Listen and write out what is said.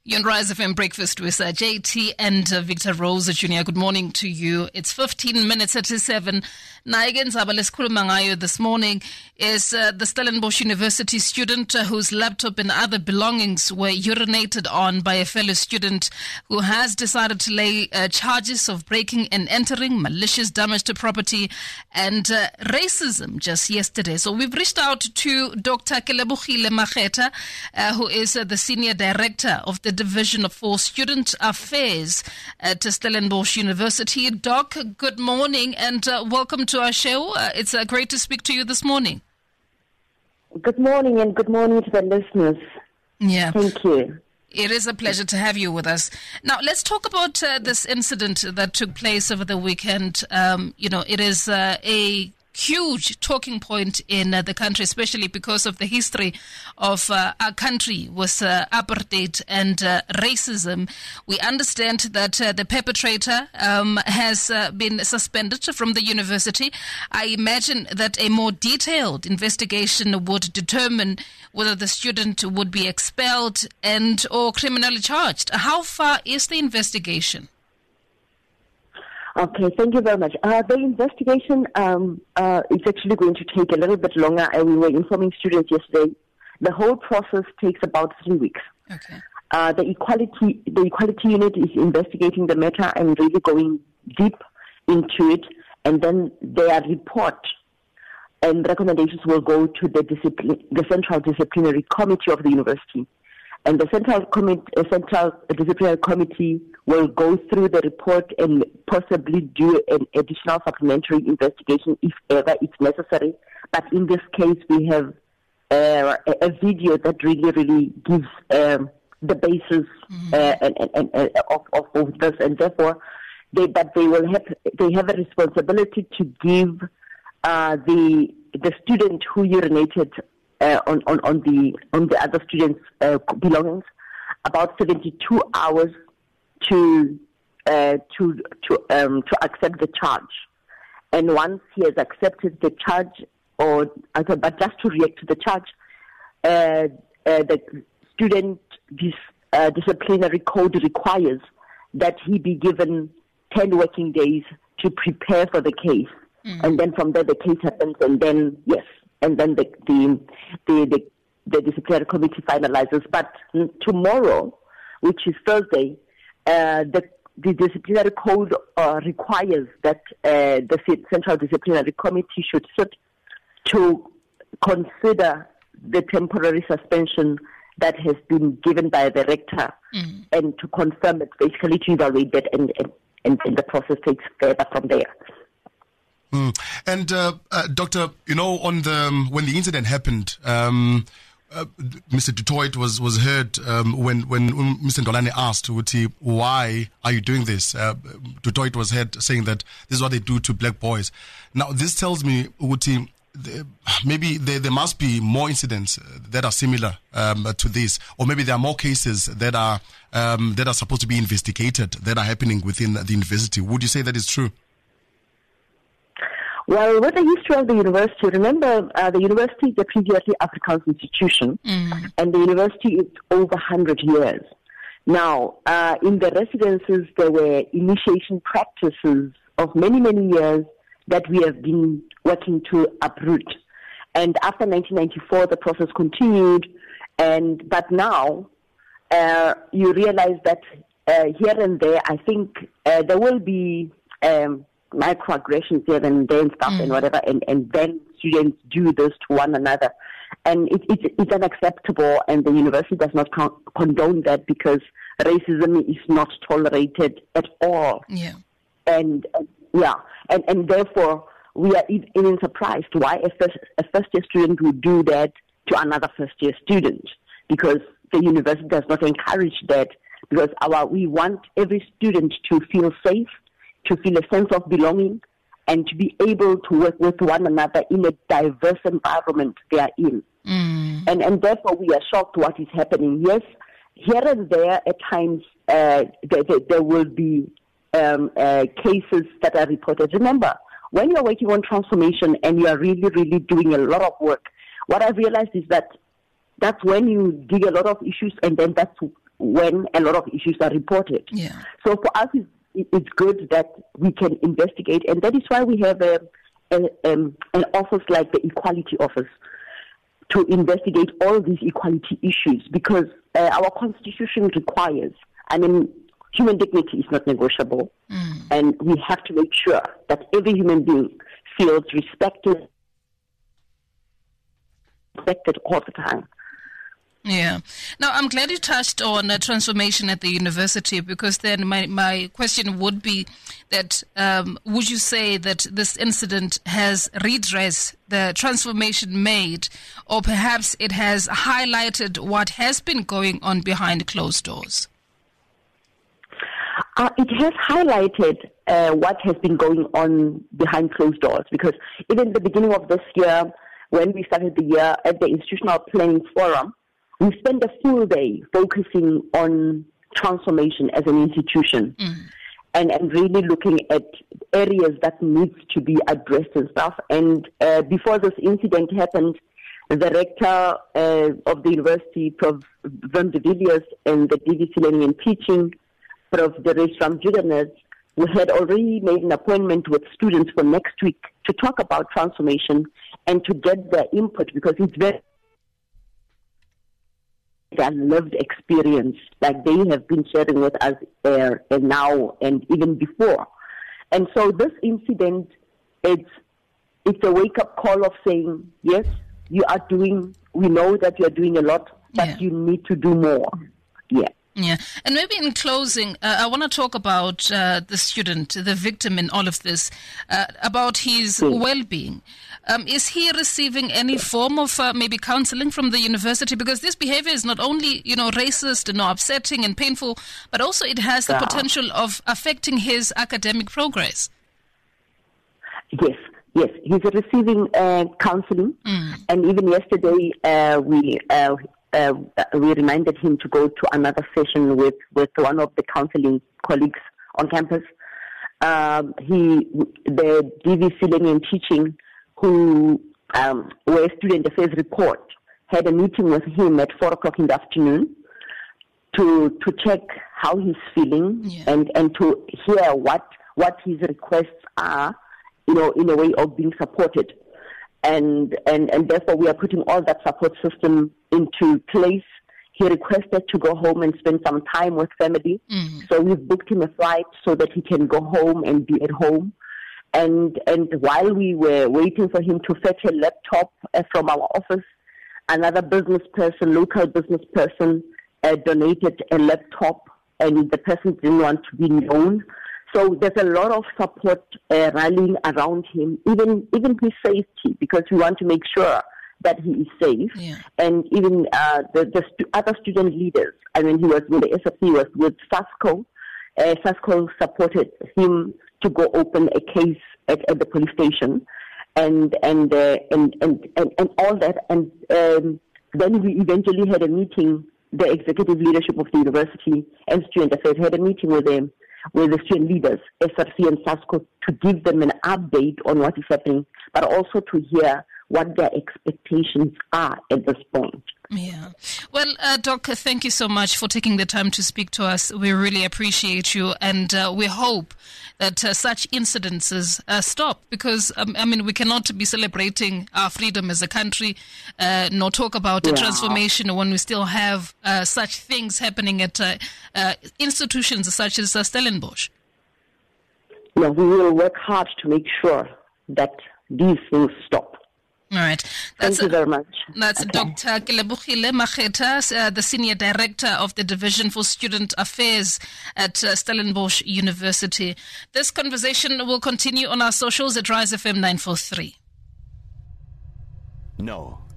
You're on Rise FM Breakfast with JT and Victor Rose Jr. Good morning to you. It's 15 minutes at 7. Naigen Zabales this morning is the Stellenbosch University student whose laptop and other belongings were urinated on by a fellow student who has decided to lay charges of breaking and entering, malicious damage to property, and racism just yesterday. So we've reached out to Dr. Kelebogile Mageta, who is the Senior Director of the Division for Student Affairs at Stellenbosch University. Doc, good morning and welcome to our show. It's great to speak to you this morning. Good morning and good morning to the listeners. Yeah. Thank you. It is a pleasure to have you with us. Now, let's talk about this incident that took place over the weekend. It is a huge talking point in the country, especially because of the history of our country with apartheid and racism. We understand that the perpetrator has been suspended from the university. I imagine that a more detailed investigation would determine whether the student would be expelled and or criminally charged. How far is the investigation? Okay, thank you very much. The investigation is actually going to take a little bit longer, and we were informing students yesterday. The whole process takes about 3 weeks. Okay. The equality unit is investigating the matter and really going deep into it, and then their report and recommendations will go to the Central Disciplinary Committee of the university. And the Central Disciplinary Committee will go through the report and possibly do an additional supplementary investigation if ever it's necessary. But in this case, we have a video that really gives the basis of this, and therefore they have a responsibility to give the student who urinated on the other students' belongings about 72 hours to accept the charge. And once he has accepted the charge, but just to react to the charge, the student disciplinary code requires that he be given 10 working days to prepare for the case. And then from there the case happens, and then the disciplinary committee finalizes. But tomorrow, which is Thursday, the disciplinary code requires that the Central Disciplinary Committee should sit to consider the temporary suspension that has been given by the rector and to confirm it, basically to evaluate that, and the process takes further from there. And Doctor, when the incident happened, Mr. Dutoit was heard when Mr. Ndolane asked Uti, why are you doing this? Dutoit was heard saying that this is what they do to black boys. Now, this tells me, Uti, maybe there must be more incidents that are similar to this, or maybe there are more cases that are supposed to be investigated that are happening within the university. Would you say that is true? Well, with the history of the university, remember the university is a previously Afrikaans institution, and the university is over 100 years. Now, in the residences, there were initiation practices of many, many years that we have been working to uproot. And after 1994, the process continued, but now you realize that here and there, I think there will be microaggressions here and there and stuff and whatever, and then students do this to one another, and it's unacceptable, and the university does not condone that, because racism is not tolerated at all. And therefore we are even surprised why a first year student would do that to another first year student, because the university does not encourage that, because we want every student to feel safe, to feel a sense of belonging, and to be able to work with one another in a diverse environment they are in. And therefore we are shocked what is happening. Yes, here and there at times there will be cases that are reported. Remember, when you're working on transformation and you are really, really doing a lot of work, what I've realized is that that's when you dig a lot of issues, and then when a lot of issues are reported. Yeah. So for us, it's good that we can investigate, and that is why we have an office like the Equality Office to investigate all these equality issues, because our constitution requires, human dignity is not negotiable, and we have to make sure that every human being feels respected all the time. Yeah. Now, I'm glad you touched on transformation at the university, because then my question would be that would you say that this incident has redressed the transformation made, or perhaps it has highlighted what has been going on behind closed doors? It has highlighted what has been going on behind closed doors, because even at the beginning of this year, when we started the year at the Institutional Planning Forum, we spent a full day focusing on transformation as an institution and really looking at areas that needs to be addressed and stuff. And before this incident happened, the rector of the university, Prof. Van de Villiers, and the DVC Learning and Teaching, Prof. Deresh Ramjuganaz, we had already made an appointment with students for next week to talk about transformation and to get their input, because it's very their lived experience, like they have been sharing with us now and even before. And so this incident, it's a wake-up call of saying, yes, we know that you are doing a lot, but you need to do more. Yeah. Yeah. And maybe in closing, I want to talk about the student, the victim in all of this, about his well-being. Is he receiving any form of maybe counseling from the university? Because this behavior is not only, racist and upsetting and painful, but also it has the potential of affecting his academic progress. Yes. He's receiving counseling. And even yesterday, we reminded him to go to another session with one of the counseling colleagues on campus. The DVC Learning and Teaching, who were a student affairs report, had a meeting with him at 4:00 in the afternoon to check how he's feeling and to hear what his requests are, in a way of being supported. And therefore we are putting all that support system into place. He requested to go home and spend some time with family. So we've booked him a flight so that he can go home and be at home. And while we were waiting for him to fetch a laptop from our office, another local business person, donated a laptop, and the person didn't want to be known. So there's a lot of support rallying around him, even his safety, because we want to make sure that he is safe. And even the other student leaders. He was with the SFC, he was with SASCO. SASCO supported him to go open a case at the police station, and all that. And then we eventually had a meeting. The executive leadership of the university and student affairs had a meeting with them, with the student leaders, SRC and SASCO, to give them an update on what is happening, but also to hear what their expectations are at this point. Yeah. Well, Doc, thank you so much for taking the time to speak to us. We really appreciate you, and we hope that such incidences stop, because, we cannot be celebrating our freedom as a country, nor talk about a transformation when we still have such things happening at institutions such as Stellenbosch. Yeah, we will work hard to make sure that these things stop. All right. Thank you very much. That's Dr. Kelebogile Makgetha, the Senior Director of the Division for Student Affairs at Stellenbosch University. This conversation will continue on our socials at Rise FM 943. No.